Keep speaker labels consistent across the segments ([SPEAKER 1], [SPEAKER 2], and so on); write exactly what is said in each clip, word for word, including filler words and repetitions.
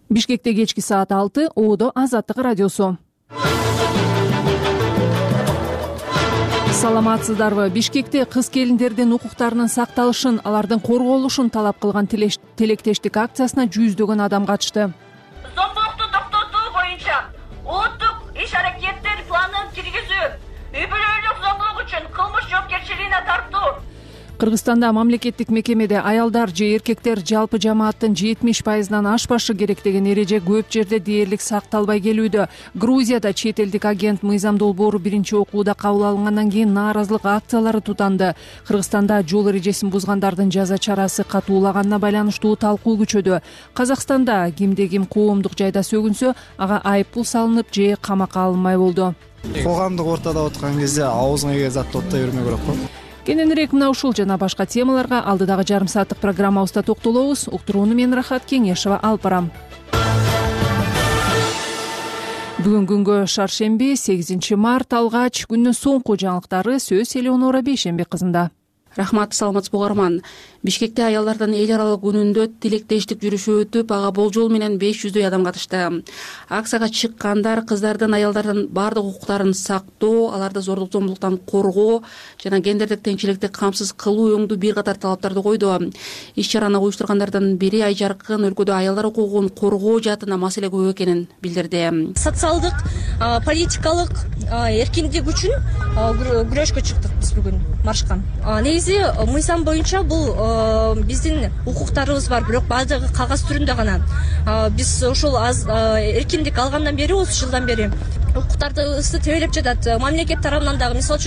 [SPEAKER 1] Бишкекте кечки саат алты, Оодо Азаттык радиосу. Саламатсыздарбы? Бишкекте кыз келиндердин укуктарынын сакталышын, алардын корголушун талап кылган тилектештик акциясына жүздөгөн адам катышты.
[SPEAKER 2] Зомбулукту токтотуу боюнча улуттук иш-аракеттер планын киргизүү, үй бүлөлүк зомбулук үчүн кылмыш жоопкерчилигине тартуу.
[SPEAKER 1] Кыргызстанда мамлекеттик мекемеде аялдар же эркектер жалпы жамааттын жетимиш пайызынан ашпашы керек деген эреже көп жерде дээрлик сакталбай келүүдө. Грузияда чет элдик агент Мыйзам долбоору биринчи окууда кабыл алынгандан кийин нааразылык акциялары тутанды. Кыргызстанда жол эрежесин бузгандардын жаза чарасы катуулаганына байланыштуу талкуу күчөдө. Казакстанда кимде ким коомдук жайда сөгүнсө, ага айып пул салынып же камакка алынмай болду.
[SPEAKER 3] Коомдук ортодо отурган кезде аузуңа келген затты оттой бермей көрөк го.
[SPEAKER 1] Кененирээк мына ушул жана башка темаларга алдыдагы жарым сааттык программабызда токтолобуз. Уктурууну мен Рахат Кеңешева алып барам. Бүгүн күнгө шаршемби, сегизинчи март алгач күндүн соңку жаңылыктары сөз Элеонора Бейшембек кызында.
[SPEAKER 4] Рахмат, саламатсызбы угарман. Бишкекте аялдардын эл аралык күнүндө тилектештик жүрүшү өтүп, ага болжол менен беш жүздөй адам катышты. Акцияга чыккандар кыздардын, аялдардын баардык укуктарын сактоо, аларды зордук зомбулуктан коргоо жана гендердик теңчиликти камсыз кылуу өңдүү бир катар талаптарды койду. Иш-чараны уюштургандардын бири Айжаркын өлкөдө аялдар укугун коргоо жаатында маселе көп экенин билдирди.
[SPEAKER 5] Социалдык, политикалык эркиндик үчүн күрөшкө чыктык биз бүгүн маршка. Негизи мыйзам боюнча бул биздин укуктарыбыз бар, бирок баардыгы кагаз түрүндө гана. Биз ушул эркиндик алгандан бери, отуз жылдан бери укуктарыбызды тебелеп жатат. Мамлекет тарабынан дагы, мисалы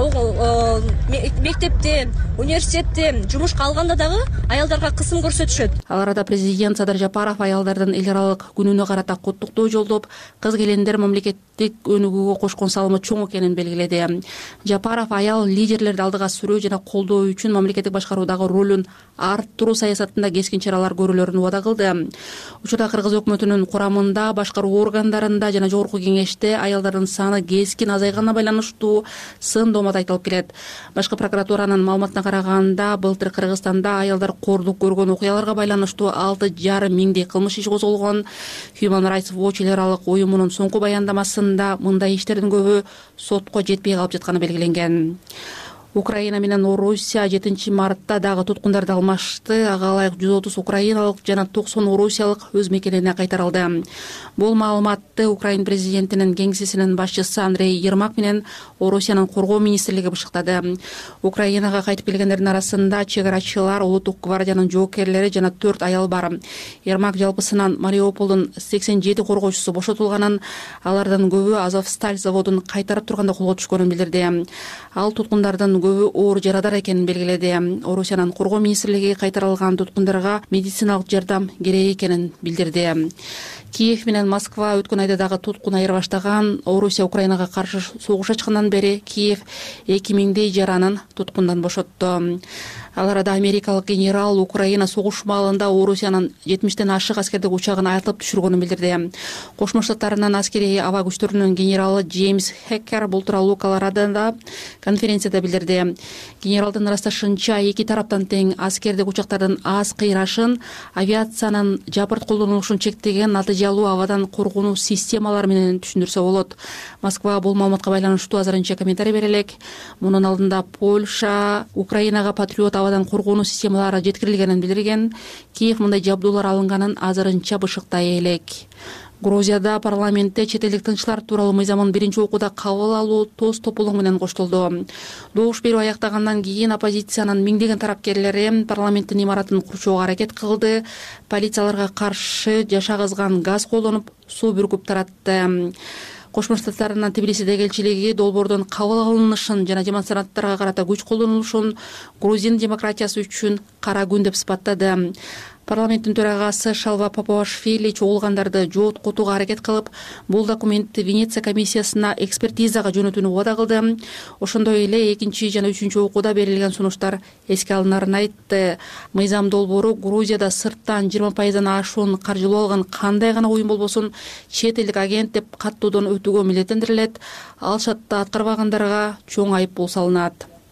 [SPEAKER 5] үчүн мектепте, университетте жумушка алганда дагы аялдарга кысым көрсөтүшөт.
[SPEAKER 4] Ал арада президент Садыр Жапаров аялдардын эл аралык күнүнө карата куттуктоо жолдоп, кыз келиндер мамлекеттик өнүгүүгө кошкон салымы чоң экенин белгиледи. Жапаров аял лидерлерди алдыга сүрөө жана колдоо үчүн мамлекеттик башкаруудагы ролун арттыруу саясатында кескин чаралар көрүүлөрүн убада кылды. Учурда кыргыз өкмөтүнүн курамында, башкаруу органдарында жана жогорку кеңеште аялдардын саны кескин азайганына байланыштуу сын доомат айтылып келет. Башкы прокуратуранын маалыматына караганда, былтыр Кыргызстанда аялдар кордук көргөн окуяларга байланыштуу алты жарым миңдей кылмыш иши козголгон. Human Rights Watch эл аралык уюмунун соңку баяндамасында мындай иштердин көбү сотко жетпей калып жатканы белгиленген. Украина менен Орусия жетинчи мартта дагы туткундарды алмашты. Ага ылайык жүз отуз украиналык жана токсон орусиялык өз мекенине кайтарылды. Бул маалыматты Украин президентинин кеңсесинин башчысы Андрей Ермак менен Орусиянын коргоо министрлиги бышыктады. Украинага кайтып келгендердин арасында чегарачылар, улуттук гвардиянын жоокерлери жана төрт аял бар. Ермак жалпысынан Мариуполдун сексен жети коргоочусу бошотулганын, алардын көбү Азовсталь заводун кайтарып турганда колго түшкөнүн билдирди. Ал туткундардын көбү оор жарадар экенин белгиледи. Орусиянын коргоо министрлиги кайтарылган туткундарга медициналык жардам керек экенин билдирди. Киев менен Москва өткөн айда дагы туткун айыра баштаган. Орусия Украинага каршы согуш ачкандан бери Киев эки миңдей жаранын туткундан бошотту. Ал арада америкалык генерал Украина согуш маалында Орусиянын жетимиштен ашык аскердик учагын айтылып түшүргөнүн билдирди. Кошмо Штаттарынын аскерий аба күчтөрүнүн генералы Джеймс Хеккер бул тууралуу Колорадода конференцияда билдирди. Генералдын ырасташынча, эки тараптан тең аскердик учактардын аз кыйрашын, авиациянын жапырт колдонулушун чектеген натыйжалуу абадан коргонуу системалары менен түшүндүрсө болот. Москва бул маалыматка байланыштуу азырынча комментарий бере элек. Мунун алдында Польша Украинага патриот абадан коргонуу системалары жеткирилгенин билдирген. Киев мындай жабдуулар алынганын азырынча бышыктай элек. Грузияда парламентте чет элдик тынччылар тууралуу мыйзамын биринчи окууда кабыл алуу тоз топулуң менен коштолду. Добуш берүү аяктагандан кийин оппозициянын миңдеген тарапкерлери парламенттин имаратын курчоого аракет кылды. Полицияларга каршы жаша кызган газ колдонуп, суу бүркүп таратты. Кошмо Штаттарынын Тбилисидеги элчилиги долбоордун кабыл алынышын жана демонстранттарга карата күч колдонулушун грузин демократиясы үчүн кара күн деп сыпаттады. Парламенттин төрагасы Шалва Папуашвили чогулгандарды жооткотууга аракет кылып, бул документти Венеция комиссиясына экспертизага жөнөтүүнү убада кылды. Ошондой эле экинчи жана үчүнчү окууда берилген сунуштар эске алынарын айтты. Мыйзам долбоору Грузияда сырттан жыйырма пайыздан ашуун каржылоо алган кандай гана уюм болбосун чет элдик агент деп каттоодон өтүүгө милдеттендирилет. Ал шартты аткарбагандарга чоң айып пул салынат.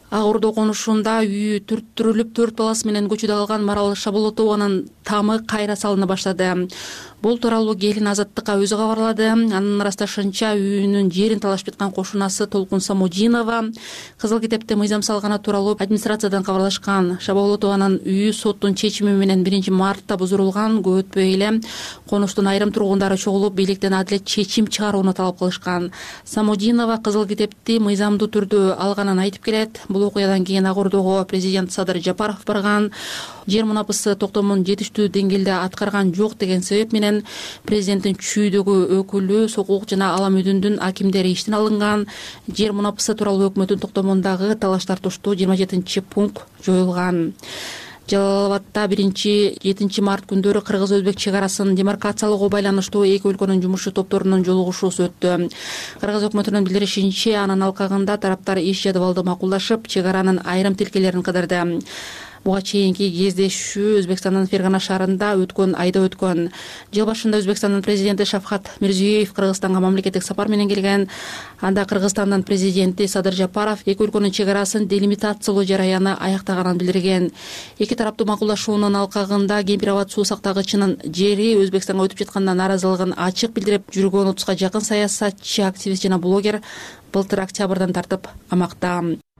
[SPEAKER 4] Ак Ордо конушунда үйү түрттүрүлүп төрт баласы менен көчөдө калган Марал Шаболотованын тамы кайра салына баштады. Бул тууралуу келин Азаттыкка өзү кабарлады. Анын ырасташынча үйүнүн жерин талашып жаткан кошунасы Толкун Самудинова Кызыл китепте мыйзам салганы тууралуу администрациядан кабарлашкан. Шаболотованын үйү соттун чечими менен биринчи мартта бузурулган. Көп өтпөй эле конуштун айрым тургундары чогулуп бийликтен адилет чечим чыгарууну талап кылышкан. Самудинова Кызыл китепти мыйзамдуу түрдө алганын айтып келет. Бул окуядан кийин Ак Ордого президент Садыр Жапаров барган. Жер мунапысы токтомун жетиштүү деңгээлде аткарган жок деген себеп менен президенттин чүйдөгү өкүлү Сокулук жана Ала Мөдүндүн акимдери иштен алынган. Жер мунапысы тууралуу өкмөттүн токтомундагы талаш тартыштуу жыйырма жетинчи пункт жоюлган. Жалал Абадта биринчи жетинчи март күндөрү кыргыз-өзбек чек арасын демаркациялоого байланыштуу эки өлкөнүн жумушчу топторунун жолугушуусу өттү. Кыргыз өкмөтүнүн билдиришинче, анын алкагында тараптар иш жадыбалды макулдашып, чек аранын айрым тилкелерин кыдырды. Буга чейинки кездешүү Өзбекстандын Фергана шаарында өткөн айда өткөн. Жыл башында Өзбекстандын президенти Шавкат Мирзиёев Кыргызстанга мамлекеттик сапар менен келген. Анда Кыргызстандын президенти Садыр Жапаров эки өлкөнүн чек арасын делимитациялоо жараяны аяктаганын билдирген. Эки тараптуу макулдашуунун алкагында Кемпир-Абад суу сактагычынын жери Өзбекстанга өтүп жатканына нааразылыгын ачык билдирип жүргөн отузга жакын саясатчы, активист жана блогер былтыр октябрдан тартып камакта.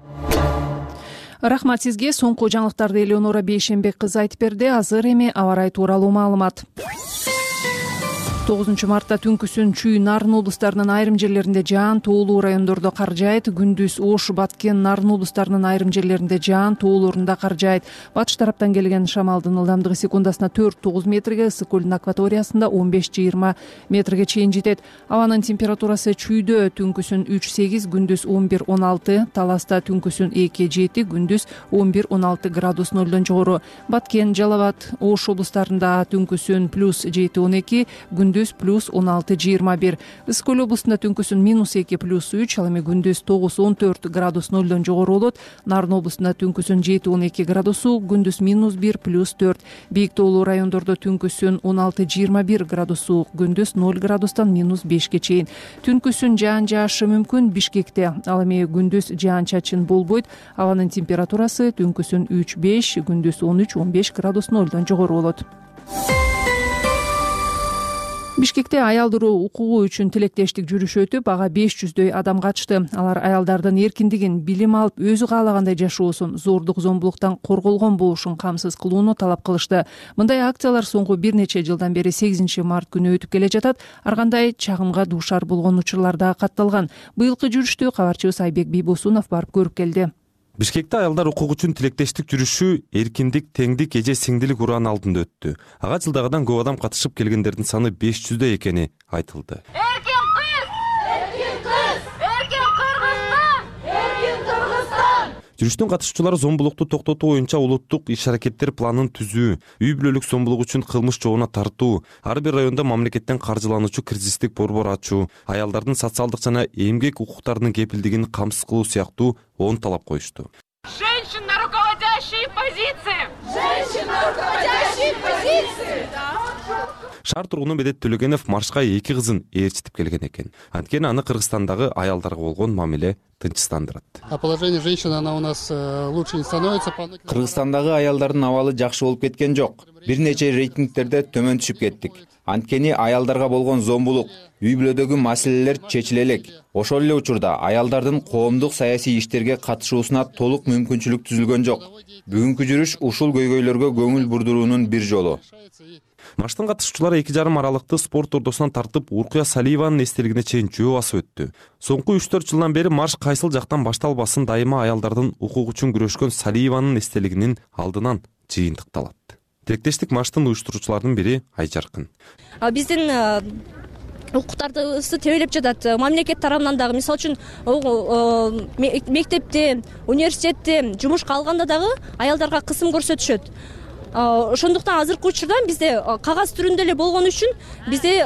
[SPEAKER 1] Рахмат сизге. Соңку жаңылыктарды Элеонора Бейшенбек кызы айтып берди. Азыр эми аба ырайы тууралуу маалымат. тогузунчу мартта түнкүсүн Чүй, Нарын облустарынын айрым жерлеринде жаан, тоолуу райондордо кар жаайт. Күндүз Ош, Баткен, Нарын облустарынын айрым жерлеринде жаан, тоолорунда кар жаайт. Батыш тараптан келген шамалдын ылдамдыгы секундасына төрт тогуз метрге, ысык көлдүн акваториясында он беш жыйырма метрге чейин жетет. Абанын температурасы Чүйдө түнкүсүн үч сегиз, күндүз он бир он алты, Таласта түнкүсүн эки жети, күндүз он бир он алты градус нөлдөн жогору. Баткен, Жалал Абад, Ош облустарында түнкүсүн плюс жети он эки, күндүз плюс он алты жыйырма бир. Ысык көл облустунда түнкүсүн минус эки плюс үч, ал эми күндүз тогуз он төрт градус нөлдөн жогору болот. Нарын облустунда түнкүсүн жети он эки градусу, күндүз минус бир плюс төрт. Бийик тоолуу райондордо түнкүсүн он алты жыйырма бир градусу, күндүз ноль градустан минус бешке чейин. Түнкүсүн жаан жаашы мүмкүн Бишкекте, ал эми күндүз жаан чачын болбойт. Абанын температурасы түнкүсүн үч беш, күндүз он үч он беш градус нөлдөн жогору болот. Бишкекте аялдыруу укугу үчүн тилектештик жүрүшү өтүп, ага беш жүздөй адам катышты. Алар аялдардын эркиндигин, билим алып, өзү каалагандай жашоосун, зордук зомбулуктан корголгон болушун камсыз кылууну талап кылышты. Мындай акциялар соңку бир нече жылдан бери сегизинчи март күнү өтүп келе жатат. Ар кандай чагымга дуушар болгон учурлар да катталган. Быйылкы жүрүштү кабарчыбыз Айбек Бийбосунов барып көрүп келди.
[SPEAKER 6] Бишкекте аялдар укугу үчүн тилектештик жүрүшү эркиндик, теңдик, эже сиңдилик урааны алдында өттү. Ага жылдагыдан көп адам катышып келгендердин саны беш жүздөй экени айтылды.
[SPEAKER 2] Эркин кыз! Эркин кыз! Эркин Кыргызстан! Эркин Кыргызстан!
[SPEAKER 6] Жүрүштүн катышуучулары зомбулукту токтотуу боюнча улуттук иш-аракеттер планын түзүү, үй бүлөлүк зомбулук үчүн кылмыш жобуна тартуу, ар бир райондо мамлекеттен каржылануучу кризистик борбор ачуу, аялдардын социалдык жана эмгек укуктарынын кепилдигин камсыз кылуу сыяктуу он талап коюшту.
[SPEAKER 2] Женщина на руководящие позиции!
[SPEAKER 7] Женщина на руководящие позиции!
[SPEAKER 6] Шаар тургуну Медет Төлөгенов маршка эки кызын ээрчитип келген экен. Анткени аны Кыргызстандагы аялдарга болгон мамиле тынчсыздандырат.
[SPEAKER 8] А положение женщин она у нас лучше не становится.
[SPEAKER 9] Кыргызстандагы аялдардын абалы жакшы болуп кеткен жок. Бир нече рейтингтерде төмөн түшүп кеттик. Анткени аялдарга болгон зомбулук, үй бүлөдөгү маселелер чечиле элек. Ошол эле учурда аялдардын коомдук саясий иштерге катышуусуна толук мүмкүнчүлүк түзүлгөн жок. Бүгүнкү жүрүш ушул көйгөйлөргө көңүл бурдуруунун бир жолу.
[SPEAKER 6] Марштын катышуучулары эки жарым аралыкты спорт ордосунан тартып Уркуя Салиеванын эстелигине чейин жөө басып өттү. Соңку үч төрт жылдан бери марш кайсыл жактан башталбасын дайыма аялдардын укугу үчүн күрөшкөн Салиеванын эстелигинин алдынан жыйынтыкталат. Тилектештик марштын уюштуруучуларынын бири Айжаркын.
[SPEAKER 5] Биздин укуктарыбызды тебелеп жатат. Мамлекет тарабынан дагы, мисалы үчүн, мектепте, университетте жумушка алганда дагы аялдарга кысым көрсөтүшөт. Ошондуктан азыркы учурда бизде кагаз түрүндө эле болгон үчүн бизде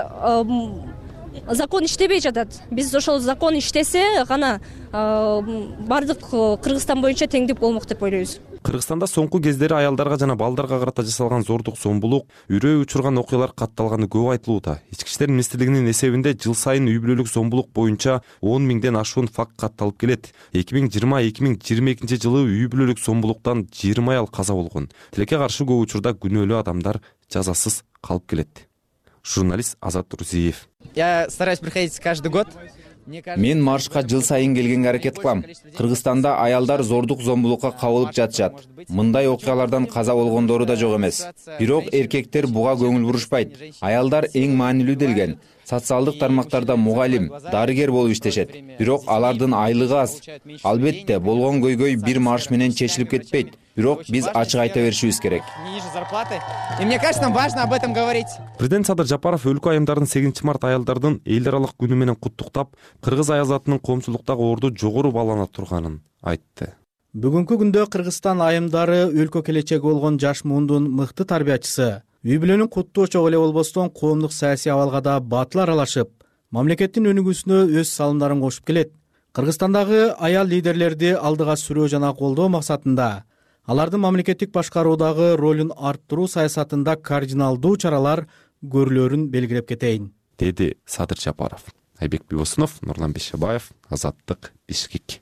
[SPEAKER 5] закон иштебей жатат. Биз ошол закон иштесе гана бардык Кыргызстан боюнча теңдик болмок деп ойлойбуз.
[SPEAKER 6] Кыргызстанда соңку кездери аялдарга жана балдарга карата жасалган зордук, зомбулук, үрөө учурган окуялар катталганы көп айтылууда. Ички иштер министрлигинин эсебинде жыл сайын үй бүлөлүк зомбулук боюнча он миңден ашуун факт катталып келет. эки миң жыйырма эки миң жыйырма экинчи жылы үй бүлөлүк зомбулуктан жыйырма аял каза болгон. Тилекке каршы көп учурда күнөөлүү адамдар жазасыз калып келет. Журналист Азат Рузиев.
[SPEAKER 10] Я стараюсь приходить каждый год.
[SPEAKER 9] Мен маршка жыл сайын келгенге аракет кылам. Кыргызстанда аялдар зордук, зомбулукка кабылып жатышат. Мындай окуялардан каза болгондору да жок эмес. Бирок эркектер буга көңүл бурушпайт. Аялдар эң маанилүү делген. Социалдык тармактарда мугалим, дарыгер болуп иштешет. Бирок алардын айлыгы аз. Албетте, болгон көйгөй бир марш менен чечилип кетпейт. Бирок биз ачык айта беришибиз керек.
[SPEAKER 10] И мне кажется, нам важно об этом говорить.
[SPEAKER 6] Президент Садыр Жапаров өлкө айымдардын сегизинчи март аялдардын эл аралык күнү менен куттуктап, кыргыз аязатынын коомчулуктагы орду жогору баалана турганын айтты.
[SPEAKER 11] Бүгүнкү күндө Кыргызстан айымдары өлкө келечеги болгон жаш муундун мыкты тарбиячысы. Үй бүлөнүн куттуу чогуу эле болбостон коомдук саясий абалга да батыл аралашып, мамлекеттин өнүгүүсүнө өз салымдарын кошуп келет. Кыргызстандагы аял лидерлерди алдыга сүрөө жана колдоо максатында алардын мамлекеттик башкаруудагы ролун арттыруу саясатында кардиналдуу чаралар көрүлөрүн белгилеп кетейин,
[SPEAKER 6] деди Садыр Жапаров. Айбек Бибосунов, Нурлан Бешебаев, Азаттык, Бишкек.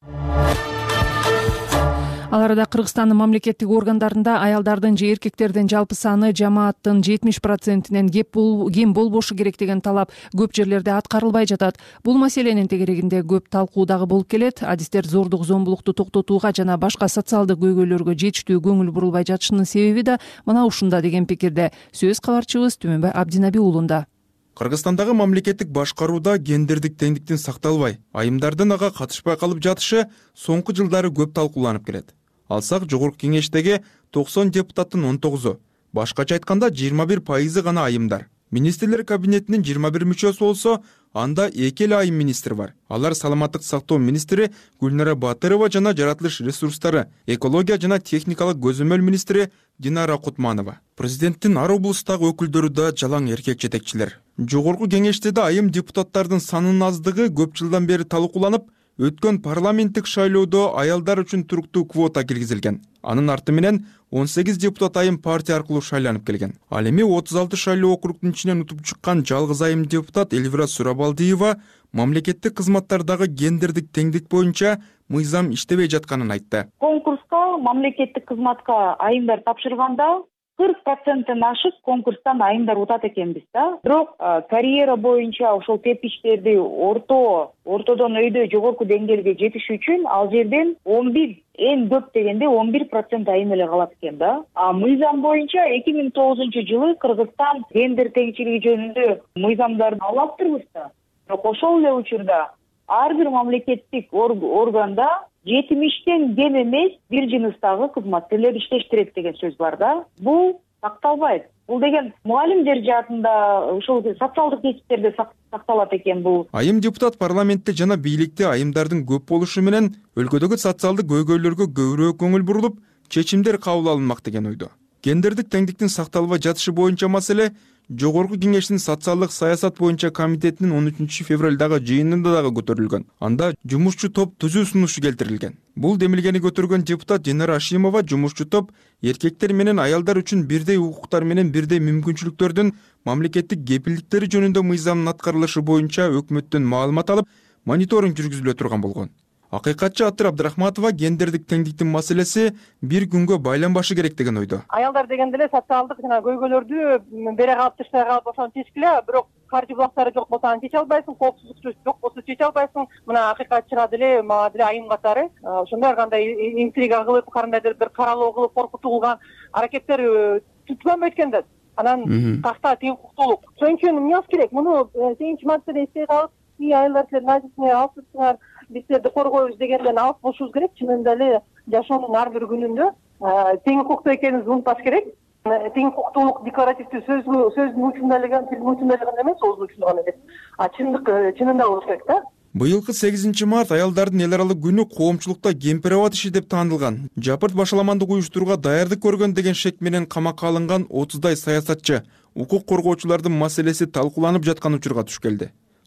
[SPEAKER 1] Ал арада Кыргызстандын мамлекеттик органдарында аялдардын же эркектердин жалпы саны жамааттын жетимиш процентинен кем болбошу керек деген талап көп жерлерде аткарылбай жатат. Бул маселенин тегерегинде көп талкуу дагы болуп келет. Адистер зордук, зомбулукту токтотууга жана башка социалдык көйгөйлөргө жетиштүү көңүл бурулбай жатышынын себеби да мына ушунда деген пикирде. Сөз кабарчыбыз Түмөнбай Абдинаби уулунда.
[SPEAKER 12] Кыргызстандагы мамлекеттик башкарууда гендердик теңдиктин сакталбай, айымдардын ага катышпай калып жатышы соңку жылдары көп талкууланып келет. Алсак, жогорку кеңештеги токсон депутаттын он тогузу, башкача айтканда жыйырма бир пайызы гана айымдар. Министрлер кабинетинин жыйырма бир мүчөсү болсо, анда эки эле айым министр бар. Алар саламаттык сактоо министри Гүлнара Батырова жана жаратылыш ресурстары, экология жана техникалык көзөмөл министри Динара Кутманова. Президенттин ар облустагы өкүлдөрү да жалаң эркек жетекчилер. Жогорку кеңештеде айым депутаттардын санынын аздыгы көп жылдан бери талкууланып, өткөн парламенттик шайлоодо аялдар үчүн туруктуу квота киргизилген. Анын арты менен он сегиз депутат айым партия аркылуу шайланып келген. Ал эми отуз алты шайлоо округдун ичинен утуп чыккан жалгыз айым депутат Эльвира Сурабалдиева мамлекеттик кызматтардагы гендердик теңдик боюнча мыйзам иштебей жатканын айтты.
[SPEAKER 13] Конкурска мамлекеттик кызматка айымдар тапшырганда кырк проценттен ашык конкурстан айымдар утат экенбиз да. Бирок карьера боюнча ошол тепкичтерди орто, ортодон өйдө жогорку деңгээлге жетиш үчүн ал жерден он бир, эң көп дегенде он бир процент айым эле калат экен да. А мыйзам боюнча эки миң тогузунчу жылы Кыргызстан гендер теңчилиги жөнүндө мыйзамдарды алаптырбыз да. Бирок ошол эле учурда ар бир мамлекеттик органда жетимиштен кем эмес бир жыныстагы кызматкерлер иштеш керек деген сөз бар да. Бул сакталбайт. Бул деген мугалимдер жаатында, ошол социалдык кесиптерде сакталат экен бул.
[SPEAKER 12] Айым депутат парламентте жана бийликте айымдардын көп болушу менен өлкөдөгү социалдык көйгөйлөргө көбүрөөк көңүл бурулуп, чечимдер кабыл алынмак деген ойдо. Гендердик теңдиктин сакталбай жатышы боюнча маселе Жогорку кеңештин социалдык саясат боюнча комитетинин он үчүнчү февралдагы жыйынында дагы көтөрүлгөн. Анда жумушчу топ түзүү сунушу келтирилген. Бул демилгени көтөргөн депутат Динара Ашимова жумушчу топ эркектер менен аялдар үчүн бирдей укуктар менен бирдей мүмкүнчүлүктөрдүн мамлекеттик кепилдиктери жөнүндө мыйзамдын аткарылышы боюнча өкмөттөн маалымат алып, мониторинг жүргүзүлө турган болгон. Акыйкатчы Атыр Абдрахматова гендердик теңдиктин маселеси бир күнгө байланбашы керек деген ойдо.
[SPEAKER 14] Аялдар дегенде эле социалдык жана көйгөйлөрдү бере калып тыштай калып ошону чечкиле, бирок каржы булактары жок болсо аны чече албайсың, коопсуздук жок болсо чече албайсың. Мына акыйкатчыга деле, мага деле айым катары ошондой кандай интрига кылып, кандайдыр бир каралоо кылып, коркутуу кылган аракеттер түткөнбөйт экен да. Анан такта тең укуктуулук. Ошон үчүн эмне кылыш керек? Муну сегизинчи мартта эстей калып, аялдар силер мажлисине алып чыгыңар, бизди коргойбуз дегенден алып болушубуз керек. Чынында эле жашоонун ар бир күнүндө тең укуктуу экенибизди унутпаш керек. Тең укуктуулук декларативдүү сөзгө сөздүн учунда эле, тилдин учунда эле эмес, оозун учунда гана эмес. А чындык чынында болуш керек да.
[SPEAKER 12] Быйылкы сегизинчи март аялдардын эл аралык күнү коомчулукта кемпирабад иши деп таанылган. Жапырт башаламандык уюштурууга даярдык көргөн деген шек менен камакка алынган отуздай саясатчы, укук коргоочулардын маселеси талкууланып жаткан учурга туш келди.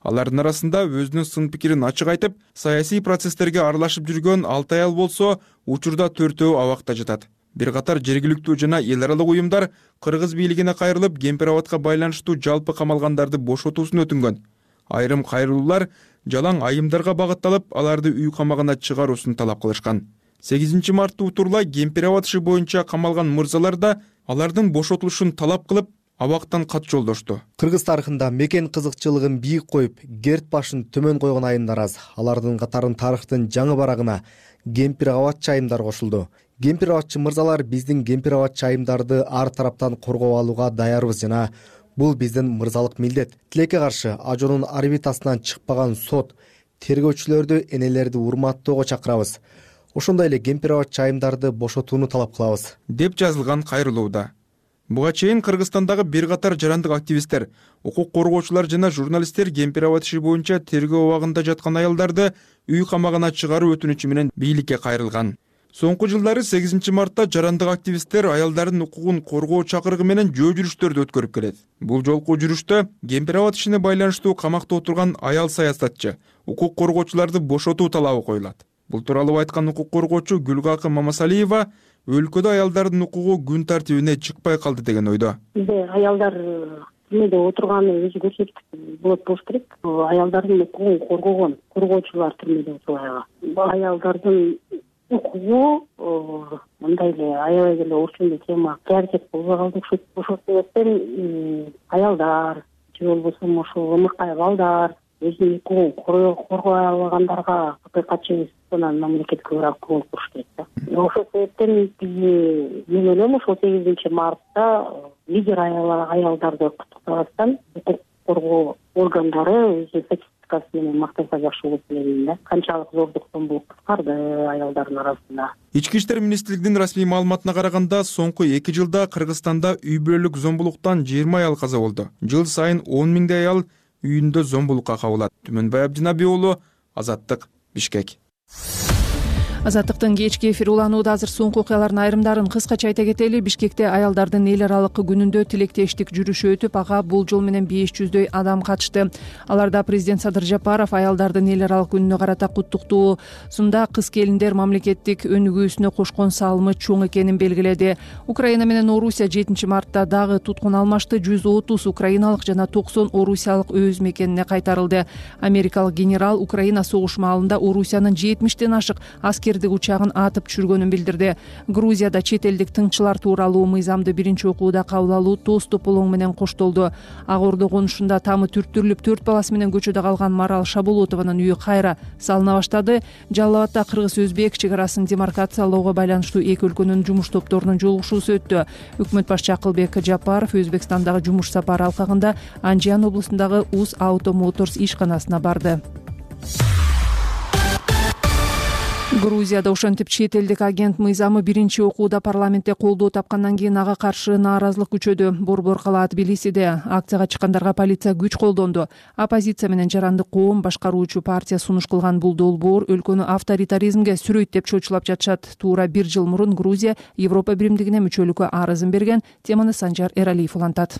[SPEAKER 12] Алардын арасында өзүнүн сын пикирин ачык айтып, саясий процесстерге аралашып жүргөн алты аял болсо, учурда төртөө абакта жатат. Бир катар жергиликтүү жана эл аралык уюмдар кыргыз бийлигине кайрылып, Кемпир-Абадка байланыштуу жалпы камалгандарды бошотуусун өтүнгөн. Айрым кайрылуулар жалаң айымдарга багытталып, аларды үй камагына чыгаруусун талап кылышкан. сегизинчи мартта утурлай Кемпир-Абад иши боюнча камалган мырзалар да алардын бошотулушун талап кылып, абактан кат жолдошту.
[SPEAKER 15] Кыргыз тарыхында мекен кызыкчылыгын бийик коюп, керт башын төмөн койгон айымдар аз. Алардын катарын тарыхтын жаңы барагына Кемпир-Абадчы айымдар кошулду. Кемпир-Абадчы мырзалар биздин Кемпир-Абадчы айымдарды ар тараптан коргоп алууга даярбыз жана бул биздин мырзалык милдет. Тилекке каршы ажоонун орбитасынан чыкпаган сот, тергөөчүлөрдү, энелерди урматтоого чакырабыз. Ошондой эле Кемпир-Абадчы айымдарды бошотууну талап кылабыз,
[SPEAKER 12] деп жазылган кайрылууда. Буга чейин Кыргызстандагы бир катар жарандык активисттер, укук коргоочулар жана журналисттер Кемпир-Абад иши боюнча тергөө абагында жаткан аялдарды үй камагына чыгаруу өтүнүчү менен бийликке кайрылган. Соңку жылдары сегизинчи мартта жарандык активисттер аялдардын укугун коргоо чакырыгы менен жөө жүрүштөрдү өткөрүп келет. Бул жолку жүрүштө Кемпир-Абад ишине байланыштуу камакта отурган аял саясатчы, укук коргоочуларды бошотуу талабы коюлат. Бул тууралуу айткан укук коргоочу Гүлгакы Мамасалиева өлкөдө аялдардын укугу күн тартибине чыкпай калды деген ойдо.
[SPEAKER 16] Бизде аялдар түрмөдө отурганы өзү көрсөтүк болот болуш керек. Аялдардын укугун коргогон коргоочулар түрмөдө отурган. Аялдардын укугу мындай эле аябай эле орчундуу тема приоритет болбой калды окшойт. Ошол себептен аялдар же болбосо ошол ымыркай балдар өзүнүн укугун коргой албагандарга акыйкатчы анан мамлекетке бирок көңүл буруш керек да. Ошол себептен биз мен ойлойм ошол сегизинчи мартта лидер аялдарды куттуктабастан укук коргоо органдары өзү статистикасы менен мактаса жакшы болот деп ойлойм да. Канчалык зордук зомбулук кыскарды аялдардын арасында.
[SPEAKER 12] Ички иштер министрлигинин расмий маалыматына караганда, соңку эки жылда Кыргызстанда үй бүлөлүк зомбулуктан жыйырма аял каза болду. Жыл сайын он миңдей аял үйүндө зомбулукка кабылат. Түмөнбай Абдинаби уулу, Азаттык, Бишкек.
[SPEAKER 1] Азаттыктын кечки эфир уланууда азыр соңку окуялардын айрымдарын кыскача айта кетели. Бишкекте аялдардын эл аралык күнүндө тилектештик жүрүшү өтүп, ага бул жол менен беш жүздөй адам катышты. Аларда президент Садыр Жапаров аялдардын эл аралык күнүнө карата куттуктуусунда кыз келиндер мамлекеттик өнүгүүсүнө кошкон салымы чоң экенин белгиледи. Украина менен Орусия жетинчи мартта дагы туткун алмашты. жүз отуз украиналык жана токсон орусиялык өз мекенине кайтарылды. Америкалык генерал Украина согуш маалында Орусиянын жетимиштен ашык аскер учагын атып түшүргөнүн билдирди. Грузияда чет элдик тыңчылар тууралуу мыйзамды биринчи окууда кабыл алуу тоз тополоң менен коштолду. Ак Ордо конушунда тамы түрттүрүлүп, төрт баласы менен көчөдө калган Марал Шаболотованын үйү кайра салына баштады. Жалал Абадта кыргыз-өзбек чек арасын демаркациялоого байланыштуу эки өлкөнүн жумуш топторунун жолугушуусу өттү. Өкмөт башчы Акылбек Жапаров Өзбекстандагы жумуш сапары алкагында Анжиан облусундагы Уз Auto Motors ишканасына барды. Грузияда ошентип чет элдик агент мыйзамы биринчи окууда парламентте колдоо тапкандан кийин ага каршы нааразылык күчөдү. Борбор кала Тбилисиде акцияга чыккандарга полиция күч колдонду. Оппозиция менен жарандык коом башкаруучу партия сунуш кылган бул долбоор өлкөнү авторитаризмге сүрөйт деп чочулап жатышат. Туура бир жыл мурун Грузия Европа биримдигине мүчөлүккө арызын берген. Теманы Санжар Эралиев улантат.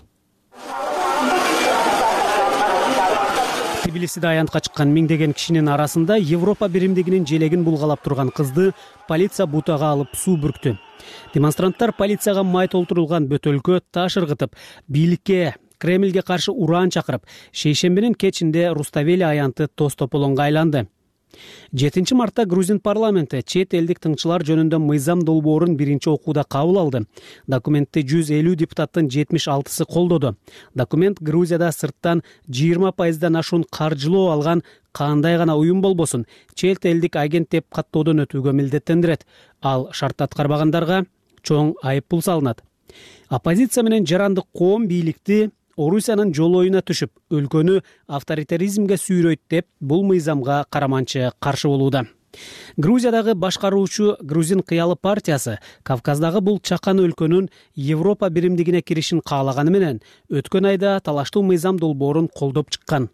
[SPEAKER 17] Тбилисиде аянтка чыккан миңдеген кишинин арасында Европа биримдигинин желегин булгалап турган кызды полиция бутага алып суу бүрктү. Демонстранттар полицияга май толтурулган бөтөлкө таш ыргытып, бийликке Кремльге каршы уран чакырып, шейшембинин кечинде Руставели аянты тоз тополоңго айланды. жетинчи мартта Грузин парламенти чет элдик тыңчылар жөнүндө мыйзам долбоорун биринчи окууда кабыл алды. Документти жүз элүү депутаттын жетимиш алтысы колдоду. Документ Грузияда сырттан жыйырма пайыздан ашуун каржылоо алган кандай гана уюм болбосун чет элдик агент деп каттоодон өтүүгө милдеттендирет. Ал шартты аткарбагандарга чоң айыппул салынат. Оппозиция менен жарандык коом бийликти Орусиянын жолоюна түшүп, өлкөнү авторитаризмге сүйрөйт деп бул мыйзамга караманчы каршы болууда. Грузиядагы башкаруучу Грузин кыялы партиясы Кавказдагы бул чакан өлкөнүн Европа биримдигине киришин каалаганы менен өткөн айда талаштуу мыйзам долбоорун колдоп чыккан.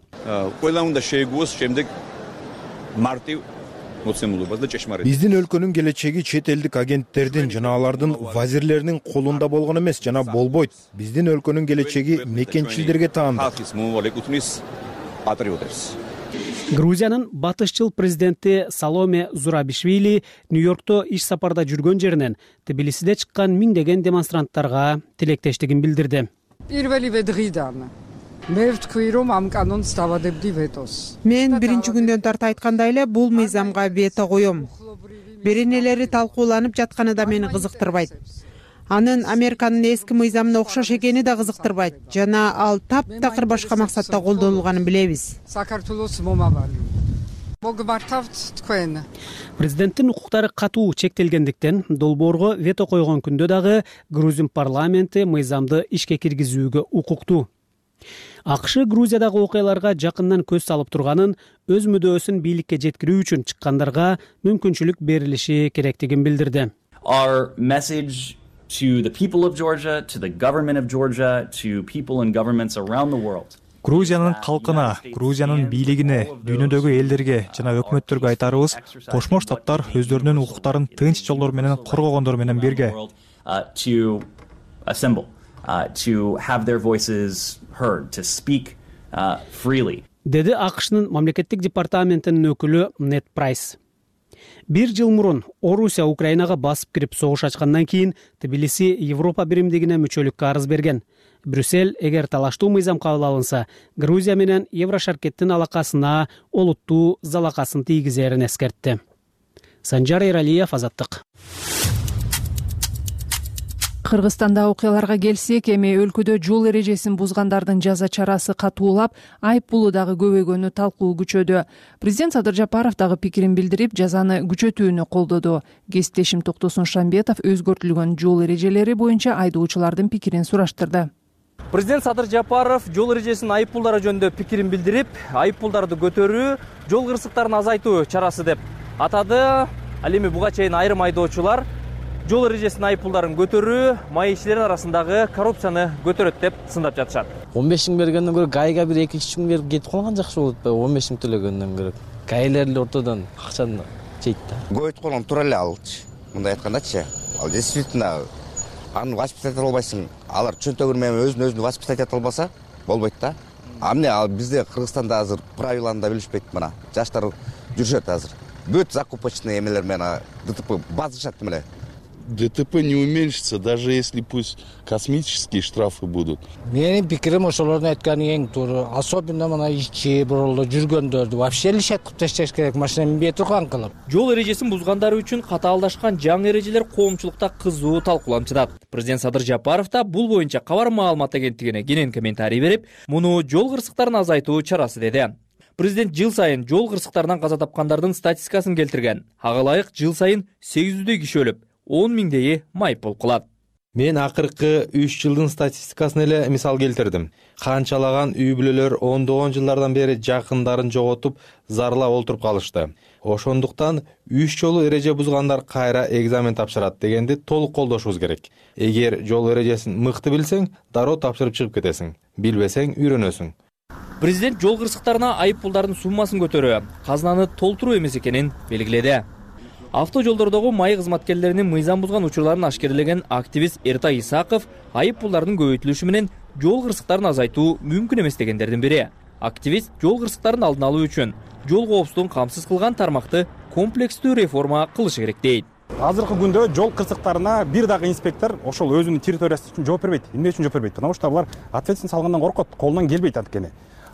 [SPEAKER 18] Биздин өлкөнүн келечеги чет элдик агенттердин жана алардын вазирлеринин колунда болгон эмес жана болбойт. Биздин өлкөнүн келечеги мекенчилдерге таандык.
[SPEAKER 19] патриотыбыз.
[SPEAKER 17] Грузиянын батышчыл президенти Саломе Зурабишвили Нью-Йоркто иш сапарда жүргөн жеринен Тбилисиде чыккан миңдеген демонстранттарга тилектештигин билдирди.
[SPEAKER 20] Мен биринчи күндөн тарта айткандай эле бул мыйзамга вето коем. Беренелери талкууланып жатканы да мени кызыктырбайт. Анын Американын эски мыйзамына окшош экени да кызыктырбайт жана ал таптакыр башка максатта колдонулганын билебиз.
[SPEAKER 17] Президенттин укуктары катуу чектелгендиктен долбоорго вето койгон күндө дагы Грузин парламенти мыйзамды ишке киргизүүгө укуктуу. АКШ Грузиядагы окуяларга жакындан көз салып турганын, өз мүдөөсүн бийликке жеткирүү үчүн чыккандарга мүмкүнчүлүк берилиши керектигин билдирди.
[SPEAKER 21] Our message to the people of Georgia, to the government of Georgia, to people and governments around the world.
[SPEAKER 22] Грузиянын калкына, Грузиянын бийлигине, дүйнөдөгү элдерге жана өкмөттөргө айтарыбыз, Кошмо Штаттар өздөрүнүн укуктарын тынч жолдор менен коргогондор менен бирге.
[SPEAKER 21] To assemble, to have their voices heard, to speak freely.
[SPEAKER 17] Деди АКШнын мамлекеттик департаментинин өкүлү Нед Прайс. Бир жыл мурун Орусия Украинага басып кирип согуш ачкандан кийин Тбилиси Европа биримдигине мүчөлүккө арыз берген. Брюссель эгер талаштуу мыйзам кабыл алынса, Грузия менен Еврошаркеттин алакасына олуттуу залакасын тийгизерин эскертти. Санжар Эралиев, Азаттык.
[SPEAKER 1] Кыргызстанда окуяларга келсек, эми өлкөдө жол эрежесин бузгандардын жаза чарасы катуулап, айып пулу дагы көбөйгөнү талкуу күчөдү. Президент Садыр Жапаров дагы пикирин билдирип, жазаны күчөтүүнү колдоду. Кесиптешим Токтосун Шамбетов өзгөртүлгөн жол эрежелери боюнча айдоочулардын пикирин сураштырды.
[SPEAKER 23] Президент Садыр Жапаров жол эрежесинин айып пулдары жөнүндө пикирин билдирип, айып пулдарды көтөрүү, жол кырсыктарын азайтуу чарасы деп атады. Ал эми буга чейин айрым айдоочулар жол эрежесинин айып пулдарын көтөрүү маекчилердин арасындагы коррупцияны көтөрөт деп сындап жатышат.
[SPEAKER 24] он беш миң бергенден көрө гайга бир эки үч миң берип кетип калган жакшы болот да, он беш миң төлөгөндөн көрө. Гайлер эле ортодон акчаны жейт да.
[SPEAKER 19] Көбөйтүп койгон туура эле алчы. Мындай айткандачы, ал действительно аны воспитать эте албайсың. Алар чөнтөгүн менен өзүн өзү воспитать эте албаса болбойт да. А эмне ал бизде Кыргызстанда азыр правиланы да билишпейт мына. Жаштар жүрүшөт азыр. Бүт закупочный эмелер менен ДТП базышат эле.
[SPEAKER 25] ДТП не уменьшится, даже если пусть космические штрафы будут.
[SPEAKER 26] Менин пикирим ошолордун айтканы эң туура. Особенно мына ичи бурулду жүргөндөрдү вообще лишат кылып ташташ керек, машина минбей турган кылып.
[SPEAKER 23] Жол эрежесин бузгандары үчүн катаалдашкан жаңы эрежелер коомчулукта кызуу талкууланып жатат. Президент Садыр Жапаров да бул боюнча Кабар маалымат агенттигине кенен комментарий берип, муну жол кырсыктарын азайтуу чарасы деди. Президент жыл сайын жол кырсыктарынан каза тапкандардын статистикасын келтирген. Ага ылайык жыл сайын сегиз жүздөй киши өлүп, он миңдейи майыппул кылат.
[SPEAKER 27] Мен акыркы үч жылдын статистикасын эле мисал келтирдим. Канчалаган үй бүлөлөр ондогон жылдардан бери жакындарын жоготуп, зарлап олтуруп калышты. Ошондуктан үч жолу эреже бузгандар кайра экзамен тапшырат дегенди толук колдошубуз керек. Эгер жол эрежесин мыкты билсең, дароо тапшырып чыгып кетесиң. Билбесең үйрөнөсүң.
[SPEAKER 23] Президент жол кырсыктарына айып пулдардын суммасын көтөрүү, казынаны толтуруу эмес экенин белгиледи. Авто жолдордогу майы кызматкерлеринин мыйзам бузган учурларын ашкерлеген активист Эртай Исаков айып пулдардын көбөйтүлүшү менен жол кырсыктарын азайтуу мүмкүн эмес дегендердин бири. Активист жол кырсыктарын алдын алуу үчүн жол коопсуздугун камсыз кылган тармакты комплекстүү реформа кылышы керек дейт.
[SPEAKER 28] Азыркы күндө жол кырсыктарына бир дагы инспектор ошол өзүнүн территориясы үчүн жооп бербейт. Эмне үчүн жооп бербейт? Потому что алар ответственность салгандан коркот, колунан келбейт анткени.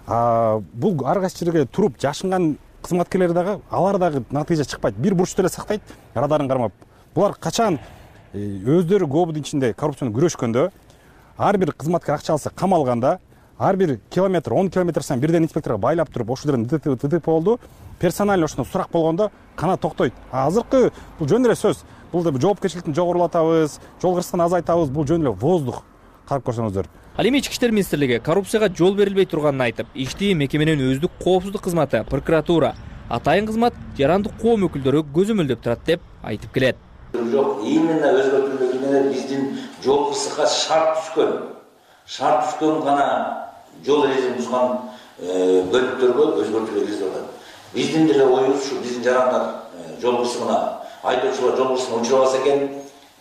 [SPEAKER 28] Бул ар кайсы жерге туруп жашынган кызматкерлер дагы, алар дагы натыйжа чыкпайт. Бир бурчту эле сактайт, радарын кармап. Булар качан өздөрү гообдун ичинде коррупцияны күрөшкөндө, ар бир кызматкер акча алса камалганда, ар бир километр, он километр сайын бирден инспекторго байлап туруп, ошол жерден ДТП болду, персонально ошондо сурак болгондо кана токтойт. Азыркы бул жөн эле сөз. Бул да жоопкерчиликти жогорулатабыз, жол кырсыктарын азайтабыз, бул жөн эле воздух. Карап көрсөңүздөр.
[SPEAKER 23] Ал эми Ички иштер министрлиги коррупцияга жол берилбей турганын айтып, иштии мекеменин өздүк коопсуздук кызматы, прокуратура, атайын кызмат, жарандык коом өкүлдөрү көзөмөлдөп турат деп айтып келет.
[SPEAKER 29] Жок, именно өзгөртүлгөнү биздин жол кырсыкка шарт түшкөн. Шарт түшкөн гана жол эрежесин бузган бөлүктөргө өзгөртүүлөр киргизилет. Биздин деле оюбуз ушу, биздин жарандар жол кырсыгына, айдоочулар жол кырсыгына учурабаса экен,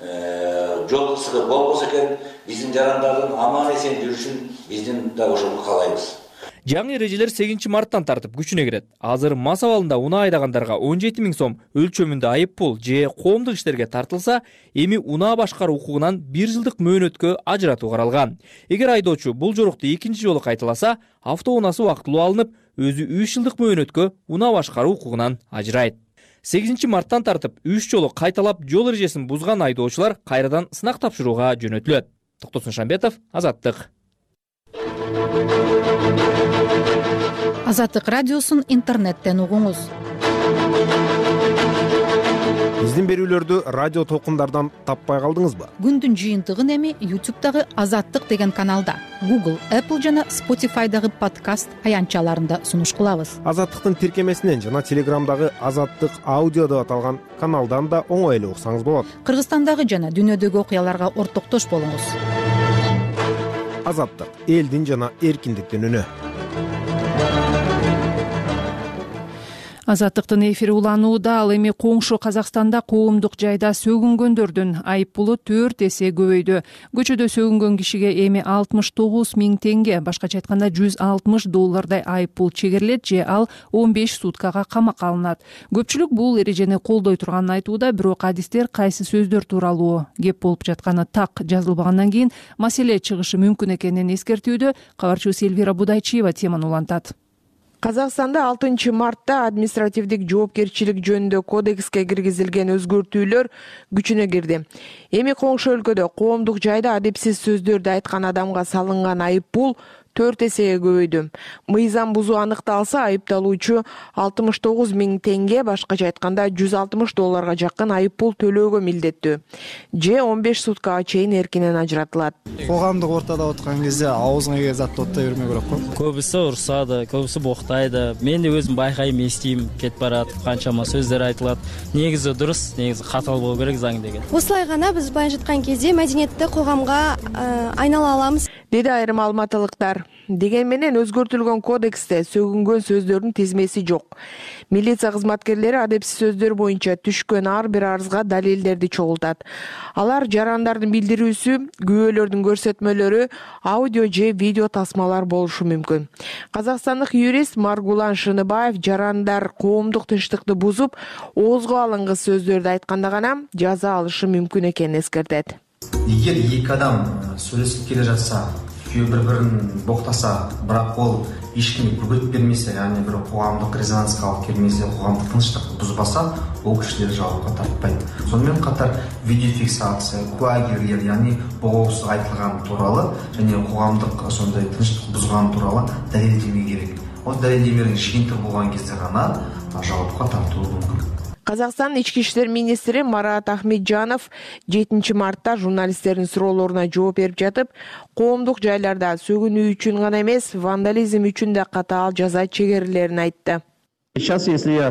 [SPEAKER 29] жол кырсыгы болбосо экен, биздин жарандардын аман эсен жүрүшүн биздин да ошол каалайбыз.
[SPEAKER 23] Жаңы эрежелер сегизинчи марттан тартып күчүнө кирет. Азыр мас абалында унаа айдагандарга он жети миң сом өлчөмүндө айып пул же коомдук иштерге тартылса, эми унаа башкаруу укугунан бир жылдык мөөнөткө ажыратуу каралган. Эгер айдоочу бул жорукту экинчи жолу кайталаса, автоунаасы убактылуу алынып, өзү үч жылдык мөөнөткө унаа башкаруу укугунан ажырайт. сегизинчи марттан тартып үч жолу кайталап жол эрежесин бузган айдоочулар кайрадан сынак тапшырууга жөнөтүлөт. Токтосун Шамбетов, Азаттык.
[SPEAKER 2] Азаттык радиосун интернеттен угуңуз.
[SPEAKER 3] Биздин берүүлөрдү радио толкундардан таппай калдыңызбы?
[SPEAKER 2] Күндүн жыйынтыгын эми ютубтагы Азаттык деген каналда, Google, Apple жана Spotify'дагы подкаст аянтчаларында сунуш кылабыз.
[SPEAKER 3] Азаттыктын тиркемесинен жана Телеграмдагы Азаттык аудио деп аталган каналдан да оңой эле уксаңыз болот.
[SPEAKER 2] Кыргызстандагы жана дүйнөдөгү окуяларга ортоктош болуңуз.
[SPEAKER 3] Азаттык — элдин жана эркиндиктин үнү.
[SPEAKER 1] Азаттыктын эфири уланууда. Ал эми коңшу Казакстанда коомдук жайда сөгүнгөндөрдүн айып пулу төрт эсе көбөйдү. Көчөдө сөгүнгөн кишиге эми алтымыш тогуз миң теңге, башкача айтканда жүз алтымыш доллардай айып пул чегерилет же ал он беш суткага камакка алынат. Көпчүлүк бул эрежени колдой турганын айтууда, бирок адистер кайсы сөздөр тууралуу кеп болуп жатканы так жазылбагандан кийин маселе чыгышы мүмкүн экенин эскертүүдө кабарчыбыз Элвира Будайчиева теманы улантат.
[SPEAKER 4] Казакстанда алтынчы мартта административдик жоопкерчилик жөнүндө кодекске киргизилген өзгөртүүлөр күчүнө кирди. Эми коңшу өлкөдө коомдук жайда адепсиз сөздөрдү айткан адамга салынган айып пул төрт эсеге көбөйдү. Мыйзам бузуу аныкталса, айыпталуучу алтымыш тогуз миң теңге, башкача айтканда жүз алтымыш долларга жакын айып пул төлөөгө милдеттүү. Же он беш суткага чейин эркинен ажыратылат.
[SPEAKER 5] Коомдук ортодо отурган кезде абызыңа келген затты оттой бермей керек го.
[SPEAKER 24] Көбүсү урсады, көбүсү боктайды. Мен де өзүм байкайм, эстейм, кетип барат, канчама сөздөр айтылат. Негизи дурус, негизи катал болуу керек заң деген.
[SPEAKER 7] Осылай гана биз бай жаткан кезде мәдениетти койгамга айнала аламыз,
[SPEAKER 4] деди айрым алматылыктар. Деген менен өзгөртүлгөн кодексте сөгүнгөн сөздөрдүн тизмеси жок. Милиция кызматкерлери адепсиз сөздөр боюнча түшкөн ар бир арызга далилдерди чогултат. Алар жарандардын билдирүүсү, күбөлөрдүн көрсөтмөлөрү, аудио же видео тасмалар болушу мүмкүн. Казакстандык юрист Маргулан Шыныбаев жарандар коомдук тынчтыкты бузуп, оозго алынгыс сөздөрдү айтканда гана жаза алышы мүмкүн экенин эскертет.
[SPEAKER 8] Эгер эки адам сүйлөшүп келе жатса, бири-бирин боктаса, бирок ол эч кимге бөгөт бермесе, яғни бир коомдук резонанска алып келмесе, коомдук тынчтыкты бузбаса, ол кишилер жауапка тартпайт. Сонымен катар видеофиксация, куагерлер, яғни боосуз айтылган тууралуу және коомдук ошондой тынчтык бузган тууралуу далилдеме керек. Ол далилдемелер кичинекей болгон кезде гана жауапка тартуу мүмкүн.
[SPEAKER 4] Казакстан ички иштер министри Марат Ахмеджанов жетинчи мартта журналисттердин суроолоруна жооп берип жатып, коомдук жайларда сөгүнүү үчүн гана эмес, вандализм үчүн да катаал жаза чегерилерин айтты.
[SPEAKER 9] Сейчас, если я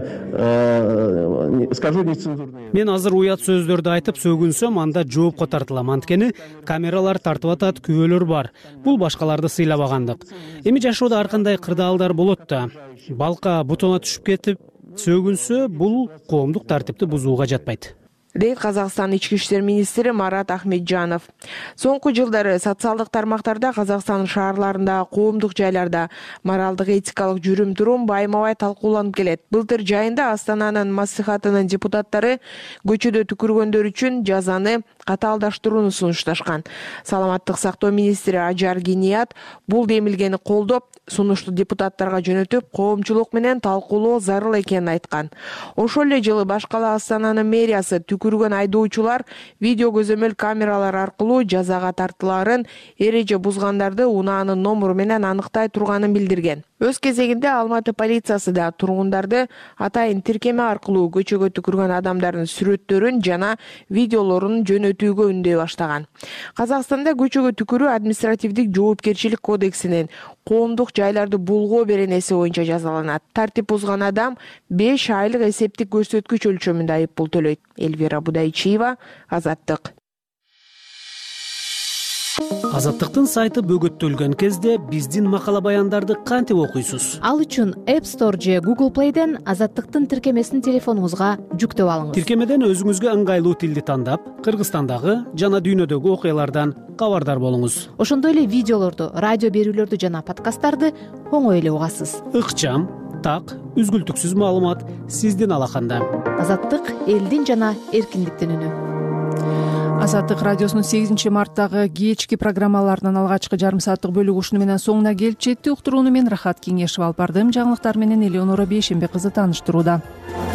[SPEAKER 9] э, скажу нецензурные...
[SPEAKER 17] Мен азыр уят сөздөрдү айтып сөгүнсөм, анда жоопко тартылам. Анткени камералар тартып атат, күбөлөр бар. Бул башкаларды сыйлабагандык. Эми жашоодо ар кандай кырдаалдар болот да. Балка бутуна түшүп кетип сөгүнсө, бул коомдук тартипти бузууга жатпайт,
[SPEAKER 4] дейт Казакстан ички иштер министри Марат Ахмеджанов. Соңку жылдары социалдык тармактарда Казакстан шаарларында, коомдук жайларда моралдык этикалык жүрүм-турум байма-бай талкууланып келет. Былтыр жайында Астананын маслихатынын депутаттары көчөдө түкүргөндөр үчүн жазаны катаалдаштырууну сунушташкан. Саламаттык сактоо министри Ажар Гиният бул демилгени колдоп, сунушту депутаттарга жөнөтүп, коомчулук менен талкуулоо зарыл экенин айткан. Ошол эле жылы башкала Астананын мэриясы түкүргөн айдоочулар видео көзөмөл камералар аркылуу жазага тартылаарын, эреже бузгандарды унаанын номуру менен аныктай турганын билдирген. Өз кезегинде Алматы полициясы да тургундарды атайын тиркеме аркылуу көчөгө түкүргөн адамдардын сүрөттөрүн жана видеолорун жөнөтүүгө үндөй баштаган. Казакстанда көчөгө түкүрүү административдик жоопкерчилик кодексинин коомдук жайларды булгоо беренеси боюнча жазаланат. Тартип бузган адам беш айлык эсептик көрсөткүч өлчөмүндө айып пул төлөйт. Элвира Будайчиева, Азаттык.
[SPEAKER 17] Азаттыктын сайты бөгөттөлгөн кезде биздин макала баяндарды кантип окуйсуз?
[SPEAKER 2] Ал үчүн App Store же Google Play'ден Азаттыктын тиркемесин телефонуңузга жүктөп алыңыз.
[SPEAKER 17] Тиркемеден өзүңүзгө ыңгайлуу тилди тандап, Кыргызстандагы жана дүйнөдөгү окуялардан кабардар болуңуз.
[SPEAKER 2] Ошондой эле видеолорду, радио берүүлөрдү жана подкасттарды оңой эле угасыз.
[SPEAKER 17] Ыкчам, так, үзгүлтүксүз маалымат сиздин алаканда.
[SPEAKER 2] Азаттык элдин жана эркиндиктин үнү.
[SPEAKER 1] Азаттык радиосунун сегизинчи марттагы кечки программаларынын алгачкы жарым сааттык бөлүгү ушуну менен соңуна келип жетти. Уктурууну мен Рахат Кеңешева алып бардым. Жаңылыктар менен Элеонора Бейшембек кызы тааныштырууда.